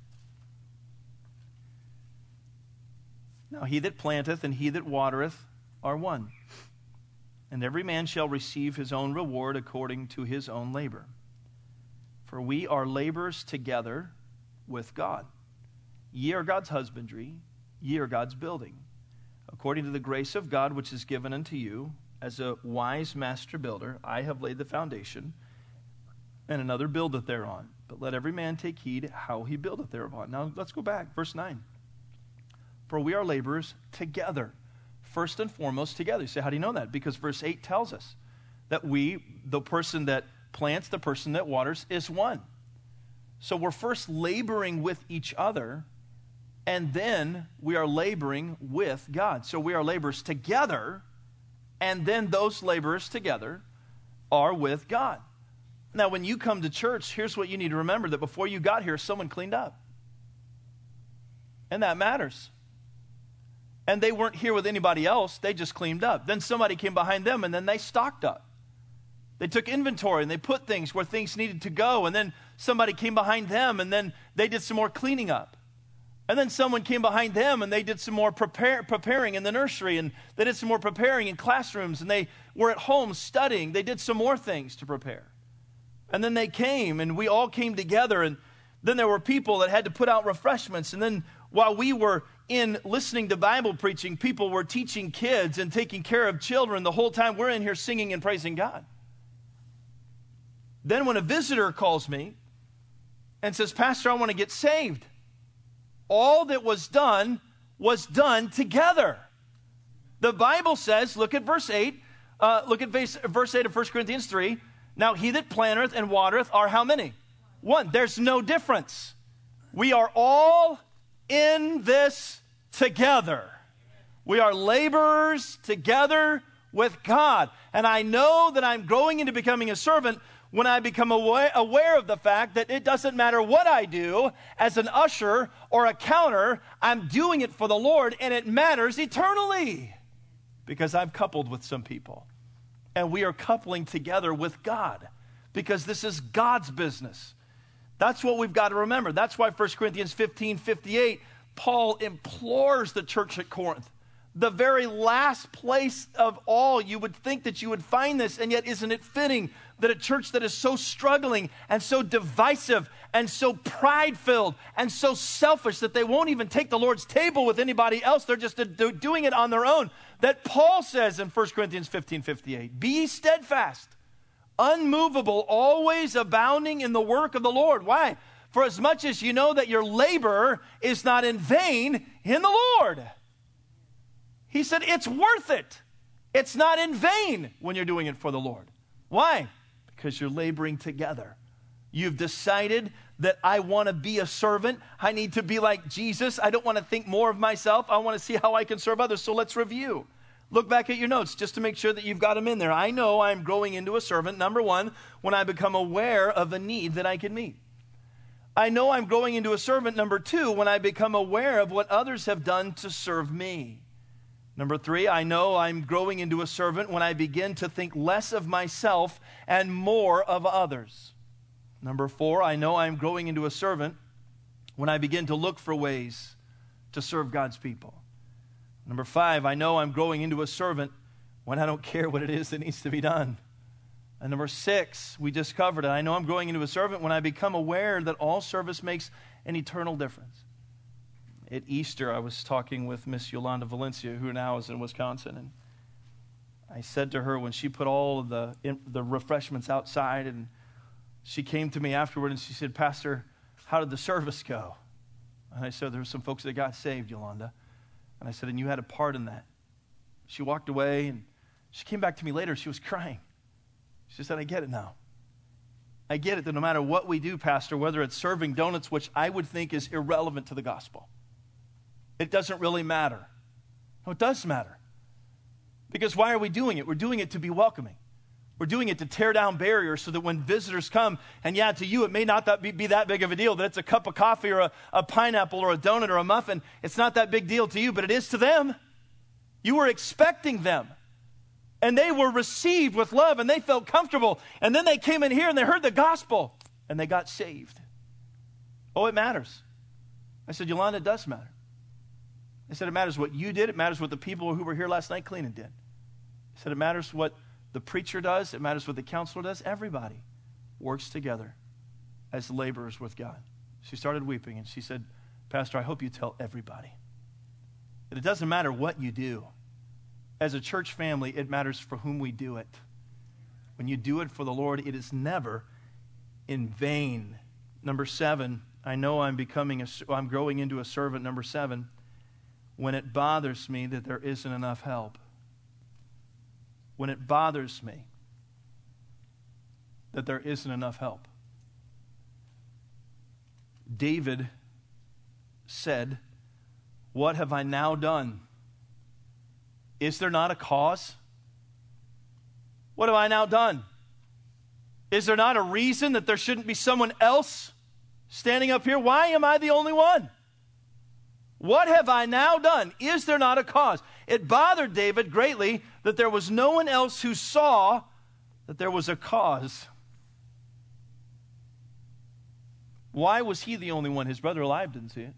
Now he that planteth and he that watereth are one, and every man shall receive his own reward according to his own labor. For we are laborers together with God. Ye are God's husbandry, ye are God's building. According to the grace of God which is given unto you, as a wise master builder, I have laid the foundation, and another buildeth thereon. But let every man take heed how he buildeth thereupon. Now let's go back, verse nine. For we are laborers together. First and foremost together. You say, how do you know that? Because verse eight tells us that we, the person that plants, the person that waters, is one. So we're first laboring with each other, and then we are laboring with God. So we are laborers together, and then those laborers together are with God. Now, when you come to church, here's what you need to remember, that before you got here, someone cleaned up. And that matters. And they weren't here with anybody else. They just cleaned up. Then somebody came behind them, and then they stocked up. They took inventory, and they put things where things needed to go. And then somebody came behind them, and then they did some more cleaning up. And then someone came behind them, and they did some more prepare, preparing in the nursery. And they did some more preparing in classrooms. And they were at home studying. They did some more things to prepare. And then they came, and we all came together. And then there were people that had to put out refreshments. And then while we were in listening to Bible preaching, people were teaching kids and taking care of children the whole time we're in here singing and praising God. Then when a visitor calls me and says, Pastor, I want to get saved, all that was done was done together. The Bible says, look at verse eight, uh, look at verse, verse eight of First Corinthians three. Now he that planteth and watereth are how many? One. There's no difference. We are all in this together. We are laborers together with God. And I know that I'm growing into becoming a servant when I become aware, aware of the fact that it doesn't matter what I do as an usher or a counter, I'm doing it for the Lord, and it matters eternally because I've coupled with some people. And we are coupling together with God because this is God's business. That's what we've got to remember. That's why First Corinthians fifteen fifty-eight, Paul implores the church at Corinth. The very last place of all, you would think that you would find this, and yet isn't it fitting that a church that is so struggling and so divisive and so pride-filled and so selfish that they won't even take the Lord's table with anybody else, they're just doing it on their own, that Paul says in First Corinthians fifteen fifty-eight, be steadfast, unmovable, always abounding in the work of the Lord. Why? For as much as you know that your labor is not in vain in the Lord. He said it's worth it. It's not in vain when you're doing it for the Lord. Why? Because you're laboring together. You've decided that I want to be a servant. I need to be like Jesus. I don't want to think more of myself. I want to see how I can serve others. So let's review. Look back at your notes just to make sure that you've got them in there. I know I'm growing into a servant, number one, when I become aware of a need that I can meet. I know I'm growing into a servant, number two, when I become aware of what others have done to serve me. Number three, I know I'm growing into a servant when I begin to think less of myself and more of others. Number four, I know I'm growing into a servant when I begin to look for ways to serve God's people. Number five, I know I'm growing into a servant when I don't care what it is that needs to be done. And number six, we just covered it. I know I'm growing into a servant when I become aware that all service makes an eternal difference. At Easter, I was talking with Miss Yolanda Valencia, who now is in Wisconsin, and I said to her when she put all of the, the refreshments outside, and she came to me afterward and she said, Pastor, how did the service go? And I said, there were some folks that got saved, Yolanda. And I said, and you had a part in that. She walked away, and she came back to me later. She was crying. She said, I get it now. I get it that no matter what we do, Pastor, whether it's serving donuts, which I would think is irrelevant to the gospel, it doesn't really matter. No, it does matter. Because why are we doing it? We're doing it to be welcoming. We're doing it to tear down barriers so that when visitors come, and yeah, to you it may not that be, be that big of a deal, that it's a cup of coffee or a, a pineapple or a donut or a muffin. It's not that big deal to you, but it is to them. You were expecting them. And they were received with love, and they felt comfortable. And then they came in here, and they heard the gospel, and they got saved. Oh, it matters. I said, Yolanda, it does matter. I said, it matters what you did. It matters what the people who were here last night cleaning did. He said it matters what the preacher does. It matters what the counselor does. Everybody works together as laborers with God. She started weeping, and she said, Pastor, I hope you tell everybody that it doesn't matter what you do. As a church family, it matters for whom we do it. When you do it for the Lord, it is never in vain. Number seven, I know I'm becoming a, I'm growing into a servant. Number seven, when it bothers me that there isn't enough help. When it bothers me that there isn't enough help. David said, what have I now done? Is there not a cause? What have I now done? Is there not a reason that there shouldn't be someone else standing up here? Why am I the only one? What have I now done? Is there not a cause? It bothered David greatly that there was no one else who saw that there was a cause. Why was he the only one? His brother Eliab didn't see it.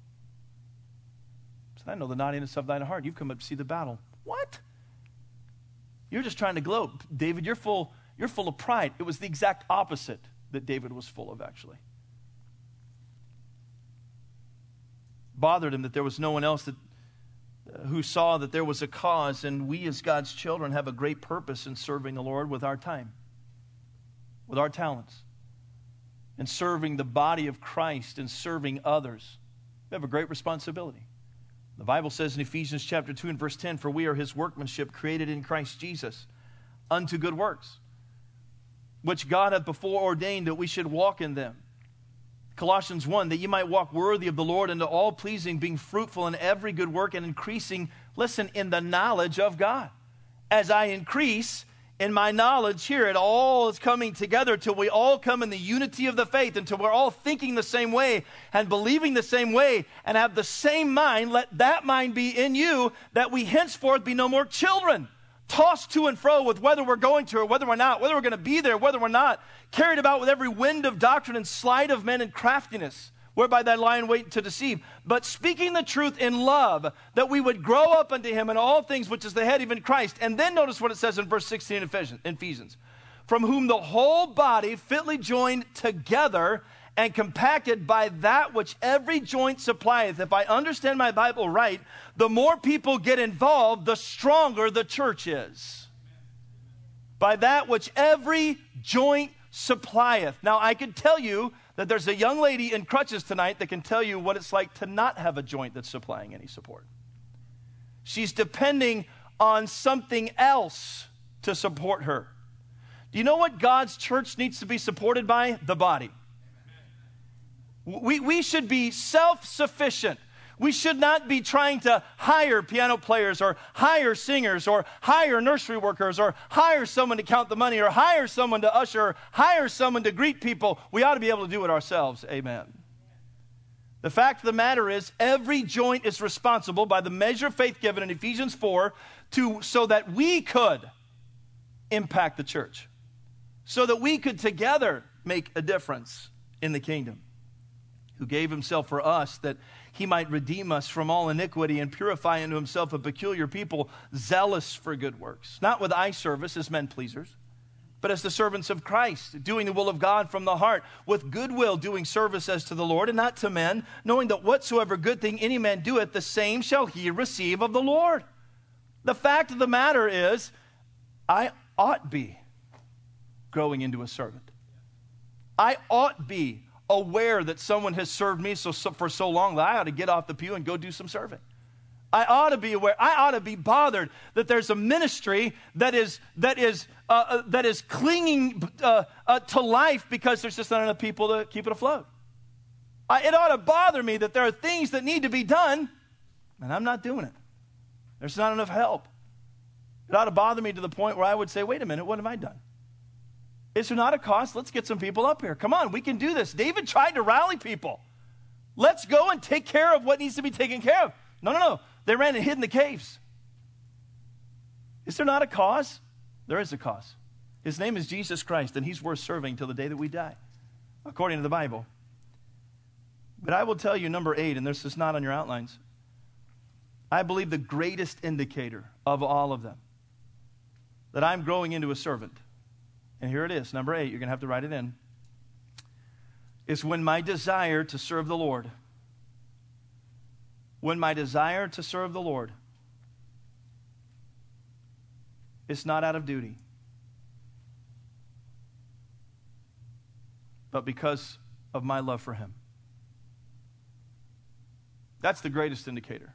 He said, I know the naughtiness of thine heart. You've come up to see the battle. What? You're just trying to gloat. David, you're full, you're full of pride. It was the exact opposite that David was full of, actually. Bothered him that there was no one else that, uh, who saw that there was a cause, and we as God's children have a great purpose in serving the Lord with our time, with our talents, and serving the body of Christ and serving others. We have a great responsibility. The Bible says in Ephesians chapter two and verse ten, for we are his workmanship created in Christ Jesus unto good works, which God hath before ordained that we should walk in them. Colossians one, that ye might walk worthy of the Lord unto all pleasing, being fruitful in every good work and increasing, listen, in the knowledge of God. As I increase in my knowledge here, it all is coming together till we all come in the unity of the faith, until we're all thinking the same way and believing the same way and have the same mind. Let that mind be in you, that we henceforth be no more children, tossed to and fro with whether we're going to or whether we're not, whether we're going to be there, whether we're not, carried about with every wind of doctrine and sleight of men and craftiness, whereby that lion wait to deceive. But speaking the truth in love, that we would grow up unto him in all things, which is the head, even Christ. And then notice what it says in verse sixteen in Ephesians. From whom the whole body fitly joined together and compacted by that which every joint supplieth. If I understand my Bible right, the more people get involved, the stronger the church is. By that which every joint supplieth. Now, I could tell you that there's a young lady in crutches tonight that can tell you what it's like to not have a joint that's supplying any support. She's depending on something else to support her. Do you know what God's church needs to be supported by? The body. We, we should be self-sufficient. We should not be trying to hire piano players or hire singers or hire nursery workers or hire someone to count the money or hire someone to usher or hire someone to greet people. We ought to be able to do it ourselves. Amen. The fact of the matter is, every joint is responsible by the measure of faith given in Ephesians four to, so that we could impact the church, so that we could together make a difference in the kingdom. Who gave himself for us that he might redeem us from all iniquity and purify unto himself a peculiar people, zealous for good works. Not with eye service as men pleasers, but as the servants of Christ, doing the will of God from the heart, with goodwill doing service as to the Lord and not to men, knowing that whatsoever good thing any man doeth, the same shall he receive of the Lord. The fact of the matter is, I ought be growing into a servant. I ought be aware that someone has served me so, so for so long that I ought to get off the pew and go do some serving. I ought to be aware. I ought to be bothered that there's a ministry that is that is uh, uh, that is clinging uh, uh, to life because there's just not enough people to keep it afloat. I, it ought to bother me that there are things that need to be done, and I'm not doing it. There's not enough help. It ought to bother me to the point where I would say, "Wait a minute, what have I done? Is there not a cost? Let's get some people up here. Come on, we can do this." David tried to rally people. Let's go and take care of what needs to be taken care of. No, no, no. They ran and hid in the caves. Is there not a cause? There is a cause. His name is Jesus Christ, and he's worth serving till the day that we die, according to the Bible. But I will tell you, number eight, and this is not on your outlines, I believe the greatest indicator of all of them that I'm growing into a servant, and here it is, number eight, you're going to have to write it in, is when my desire to serve the Lord, when my desire to serve the Lord is not out of duty, but because of my love for Him. That's the greatest indicator.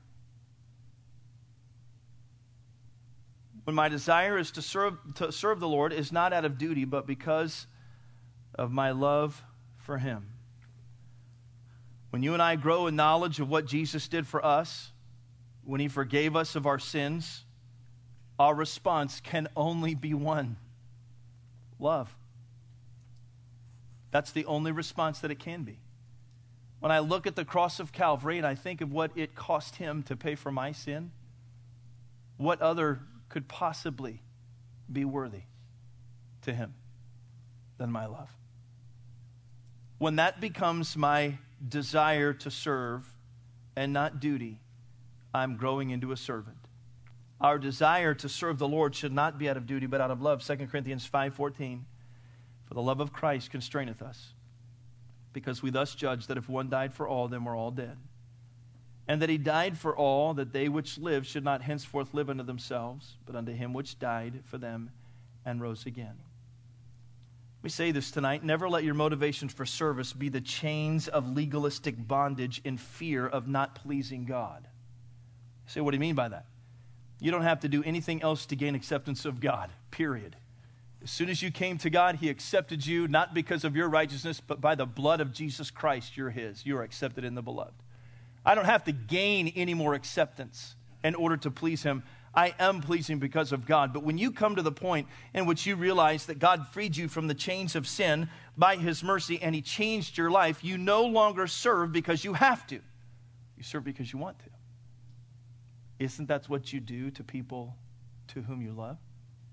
When my desire is to serve to serve the Lord is not out of duty, but because of my love for Him. When you and I grow in knowledge of what Jesus did for us, when He forgave us of our sins, our response can only be one: love. That's the only response that it can be. When I look at the cross of Calvary and I think of what it cost Him to pay for my sin, what other could possibly be worthy to Him than my love? When that becomes my desire to serve and not duty, I'm growing into a servant. Our desire to serve the Lord should not be out of duty, but out of love. Second Corinthians five fourteen, for the love of Christ constraineth us, because we thus judge that if one died for all, then we're all dead. And that He died for all, that they which live should not henceforth live unto themselves, but unto Him which died for them and rose again. We say this tonight: never let your motivations for service be the chains of legalistic bondage in fear of not pleasing God. You say, what do you mean by that? You don't have to do anything else to gain acceptance of God, period. As soon as you came to God, He accepted you, not because of your righteousness, but by the blood of Jesus Christ, you're His. You are accepted in the beloved. I don't have to gain any more acceptance in order to please Him. I am pleasing because of God. But when you come to the point in which you realize that God freed you from the chains of sin by His mercy and He changed your life, you no longer serve because you have to. You serve because you want to. Isn't that what you do to people to whom you love?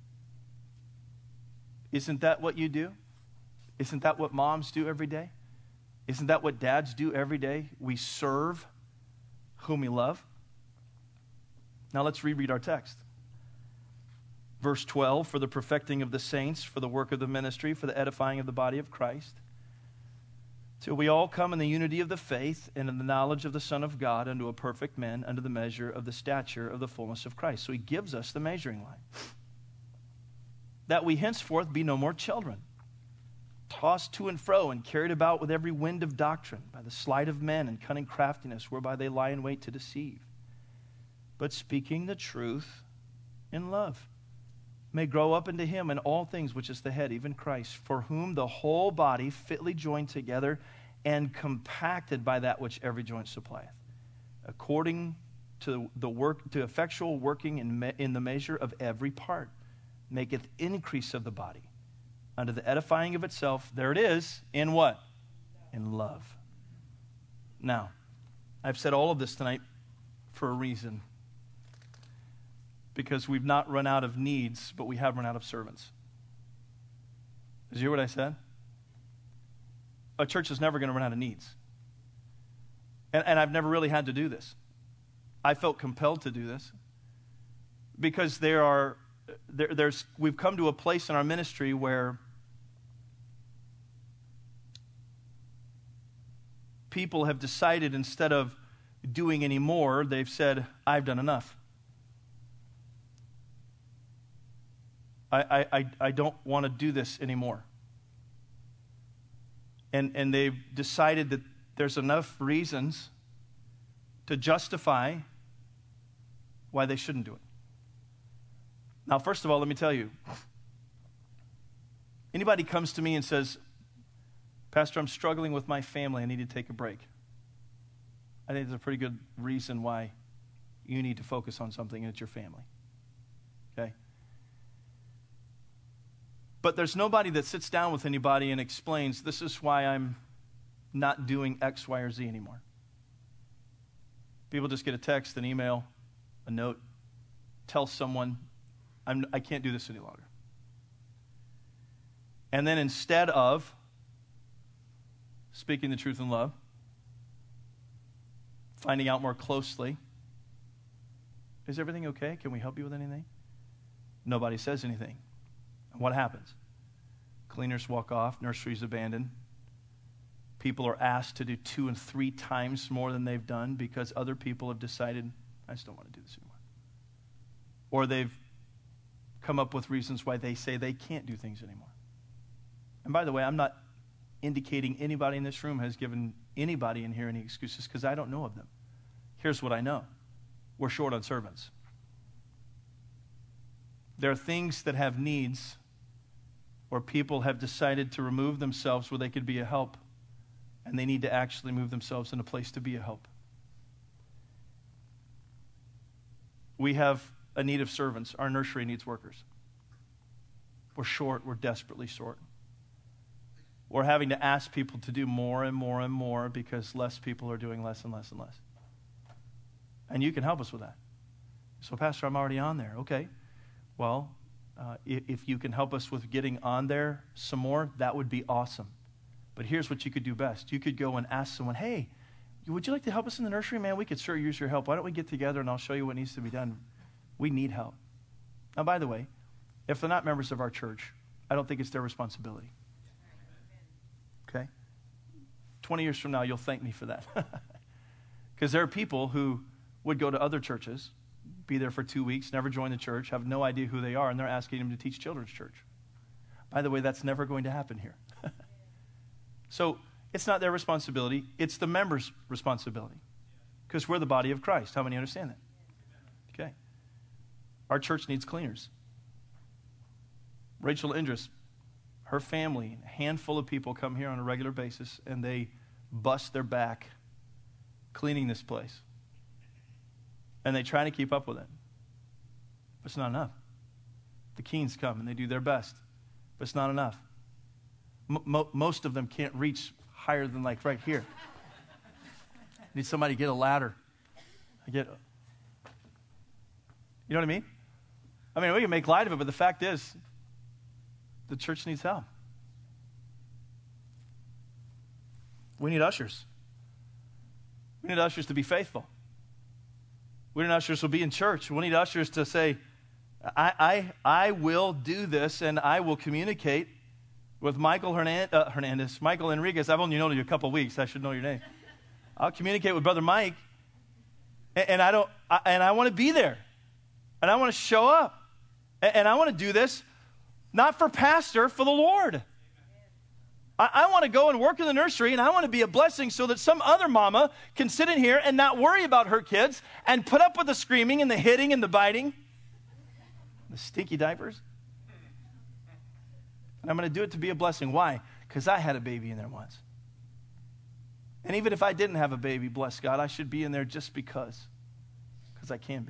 Isn't that what you do? Isn't that what moms do every day? Isn't that what dads do every day? We serve whom we love. Now let's reread our text. Verse twelve, for the perfecting of the saints, for the work of the ministry, for the edifying of the body of Christ, till we all come in the unity of the faith and in the knowledge of the Son of God, unto a perfect man, unto the measure of the stature of the fullness of Christ. So He gives us the measuring line. That we henceforth be no more children, tossed to and fro and carried about with every wind of doctrine, by the sleight of men and cunning craftiness, whereby they lie in wait to deceive. But speaking the truth in love, may grow up into Him in all things, which is the head, even Christ, for whom the whole body fitly joined together and compacted by that which every joint supplieth, according to the work, to effectual working in, me, in the measure of every part, maketh increase of the body unto the edifying of itself. There it is. In what? In love. Now, I've said all of this tonight for a reason. Because we've not run out of needs, but we have run out of servants. Did you hear what I said? A church is never going to run out of needs. And, and I've never really had to do this. I felt compelled to do this. Because there are, there, there's, we've come to a place in our ministry where people have decided, instead of doing any more, they've said, I've done enough. I, I, I don't want to do this anymore. And, and they've decided that there's enough reasons to justify why they shouldn't do it. Now, first of all, let me tell you, anybody comes to me and says, Pastor, I'm struggling with my family, I need to take a break, I think there's a pretty good reason why you need to focus on something, and it's your family. Okay? But there's nobody that sits down with anybody and explains, this is why I'm not doing X, Y, or Z anymore. People just get a text, an email, a note, tell someone, I'm, I can't do this any longer. And then instead of speaking the truth in love, finding out more closely, is everything okay? Can we help you with anything? Nobody says anything. And what happens? Cleaners walk off, nurseries abandoned. People are asked to do two and three times more than they've done because other people have decided, I just don't want to do this anymore. Or they've come up with reasons why they say they can't do things anymore. And by the way, I'm not indicating anybody in this room has given anybody in here any excuses because I don't know of them. Here's what I know. We're short on servants. There are things that have needs where people have decided to remove themselves where they could be a help, and they need to actually move themselves in a place to be a help. We have a need of servants. Our nursery needs workers. We're short. We're desperately short. We're having to ask people to do more and more and more because less people are doing less and less and less. And you can help us with that. So, Pastor, I'm already on there. Okay. Well, uh, if, if you can help us with getting on there some more, that would be awesome. But here's what you could do best. You could go and ask someone, hey, would you like to help us in the nursery? Man, we could sure use your help. Why don't we get together and I'll show you what needs to be done. We need help. Now, by the way, if they're not members of our church, I don't think it's their responsibility. Okay? twenty years from now, you'll thank me for that. Because there are people who would go to other churches, be there for two weeks, never join the church, have no idea who they are, and they're asking them to teach children's church. By the way, that's never going to happen here. So it's not their responsibility. It's the members' responsibility. Because we're the body of Christ. How many understand that? Okay. Our church needs cleaners. Rachel Indris, her family, a handful of people come here on a regular basis, and they bust their back cleaning this place. And they try to keep up with it. But it's not enough. The Keens come, and they do their best. But it's not enough. Mo- most of them can't reach higher than like right here. Need somebody to get a ladder. I get, you know what I mean? I mean, we can make light of it, but the fact is, the church needs help. We need ushers. We need ushers to be faithful. We need ushers to be in church. We need ushers to say, I, I, I will do this, and I will communicate with Michael Hernan- uh, Hernandez, Michael Enriquez. I've only known you a couple weeks. I should know your name. I'll communicate with Brother Mike, and, and I don't, I, and I want to be there, and I want to show up, and, and I want to do this, not for pastor, for the Lord. I, I want to go and work in the nursery, and I want to be a blessing so that some other mama can sit in here and not worry about her kids and put up with the screaming and the hitting and the biting, the stinky diapers. And I'm going to do it to be a blessing. Why? Because I had a baby in there once. And even if I didn't have a baby, bless God, I should be in there just because. Because I can be.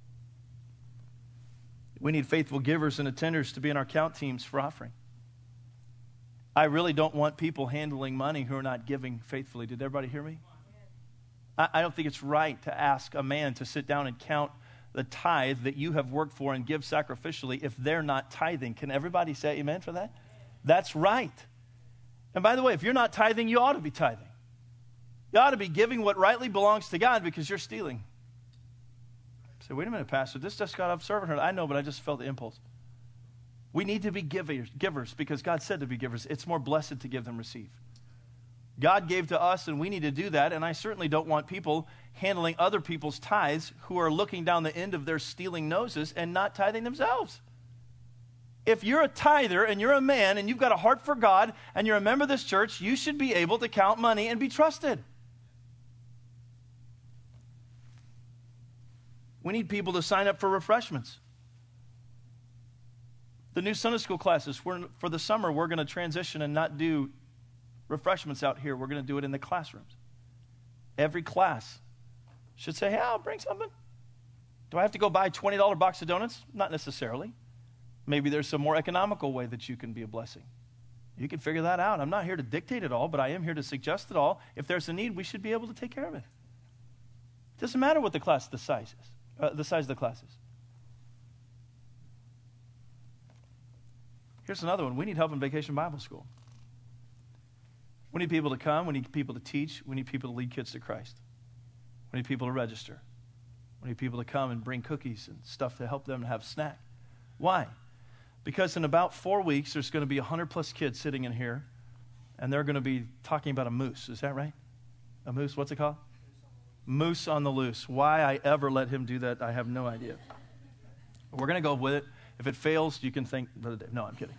We need faithful givers and attenders to be in our count teams for offering. I really don't want people handling money who are not giving faithfully. Did everybody hear me? I, I don't think it's right to ask a man to sit down and count the tithe that you have worked for and give sacrificially if they're not tithing. Can everybody say amen for that? That's right. And by the way, if you're not tithing, you ought to be tithing. You ought to be giving what rightly belongs to God because you're stealing. Say, wait a minute, Pastor, this just got off servanthood. I know, but I just felt the impulse. We need to be givers, givers because God said to be givers. It's more blessed to give than receive. God gave to us, and we need to do that, and I certainly don't want people handling other people's tithes who are looking down the end of their stealing noses and not tithing themselves. If you're a tither and you're a man and you've got a heart for God and you're a member of this church, you should be able to count money and be trusted. We need people to sign up for refreshments. The new Sunday school classes, we're, for the summer, we're going to transition and not do refreshments out here. We're going to do it in the classrooms. Every class should say, hey, I'll bring something. Do I have to go buy a twenty dollars box of donuts? Not necessarily. Maybe there's some more economical way that you can be a blessing. You can figure that out. I'm not here to dictate it all, but I am here to suggest it all. If there's a need, we should be able to take care of it. It doesn't matter what the class, the size is, uh, the size of the class is. Here's another one. We need help in Vacation Bible School. We need people to come. We need people to teach. We need people to lead kids to Christ. We need people to register. We need people to come and bring cookies and stuff to help them to have snack. Why? Because in about four weeks, there's going to be one hundred plus kids sitting in here, and they're going to be talking about a moose. Is that right? A moose, what's it called? Moose on the loose. Why I ever let him do that, I have no idea. We're going to go with it. If it fails, you can thank Brother Dave. No, I'm kidding.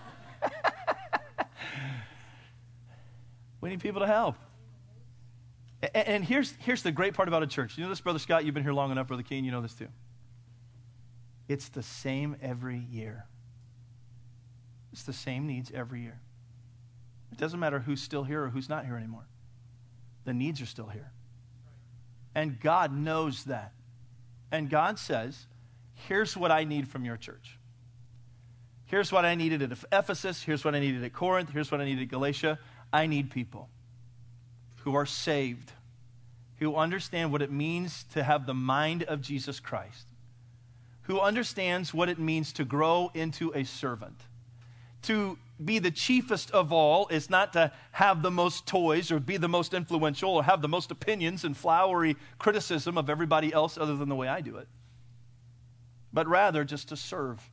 We need people to help. And, and here's, here's the great part about a church. You know this, Brother Scott? You've been here long enough, Brother Keene. You know this too. It's the same every year. It's the same needs every year. It doesn't matter who's still here or who's not here anymore. The needs are still here. And God knows that. And God says, here's what I need from your church. Here's what I needed at Ephesus. Here's what I needed at Corinth. Here's what I needed at Galatia. I need people who are saved, who understand what it means to have the mind of Jesus Christ, who understands what it means to grow into a servant. To be the chiefest of all is not to have the most toys or be the most influential or have the most opinions and flowery criticism of everybody else other than the way I do it, but rather just to serve,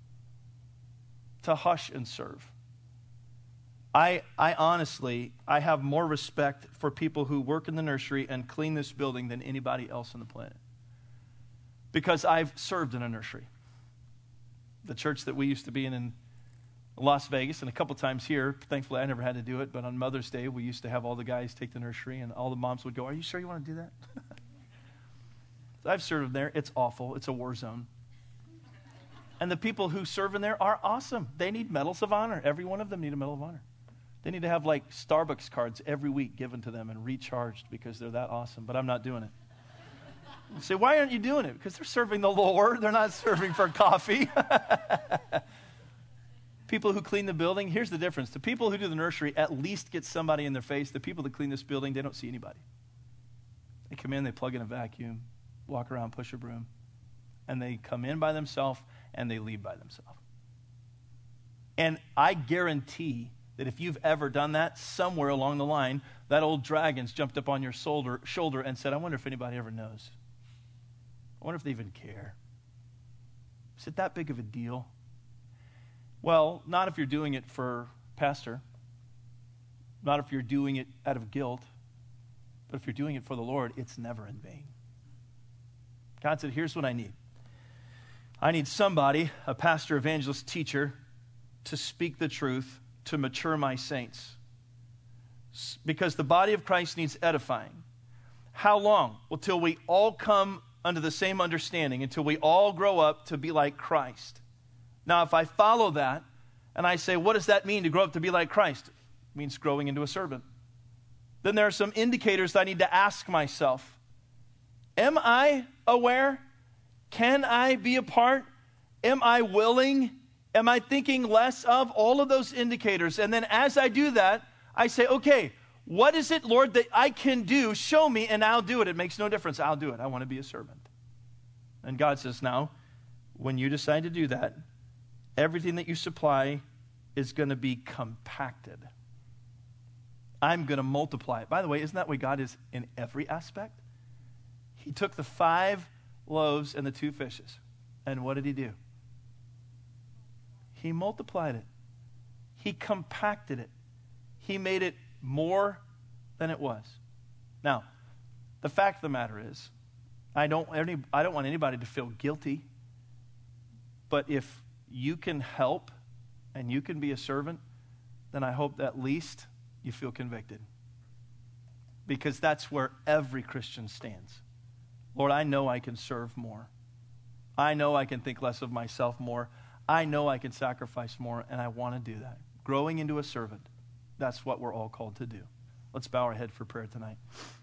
to hush and serve. I, I honestly, I have more respect for people who work in the nursery and clean this building than anybody else on the planet. Because I've served in a nursery. The church that we used to be in in Las Vegas, and a couple times here, thankfully I never had to do it, but on Mother's Day we used to have all the guys take the nursery, and all the moms would go, are you sure you want to do that? So I've served there. It's awful. It's a war zone. And the people who serve in there are awesome. They need medals of honor. Every one of them need a medal of honor. They need to have like Starbucks cards every week given to them and recharged because they're that awesome, but I'm not doing it. You say, why aren't you doing it? Because they're serving the Lord. They're not serving for coffee. People who clean the building, here's the difference. The people who do the nursery at least get somebody in their face. The people that clean this building, they don't see anybody. They come in, they plug in a vacuum, walk around, push a broom, and they come in by themselves and they leave by themselves. And I guarantee that if you've ever done that, somewhere along the line, that old dragon's jumped up on your shoulder, shoulder and said, I wonder if anybody ever knows. I wonder if they even care. Is it that big of a deal? Well, not if you're doing it for pastor. Not if you're doing it out of guilt. But if you're doing it for the Lord, it's never in vain. God said, here's what I need. I need somebody, a pastor, evangelist, teacher, to speak the truth, to mature my saints. Because the body of Christ needs edifying. How long? Well, till we all come under the same understanding, until we all grow up to be like Christ. Now, if I follow that, and I say, what does that mean to grow up to be like Christ? It means growing into a servant. Then there are some indicators that I need to ask myself. Am I aware? Can I be a part? Am I willing? Am I thinking less of? All of those indicators. And then as I do that, I say, okay, what is it, Lord, that I can do? Show me, and I'll do it. It makes no difference. I'll do it. I want to be a servant. And God says, now, when you decide to do that, everything that you supply is going to be compacted. I'm going to multiply it. By the way, isn't that what God is in every aspect? He took the five loaves and the two fishes, and what did he do? He multiplied it. He compacted it. He made it more than it was. Now, the fact of the matter is, I don't, any, I don't want anybody to feel guilty, but if you can help and you can be a servant, then I hope that at least you feel convicted. Because that's where every Christian stands. Lord, I know I can serve more. I know I can think less of myself more. I know I can sacrifice more, and I want to do that. Growing into a servant, that's what we're all called to do. Let's bow our head for prayer tonight.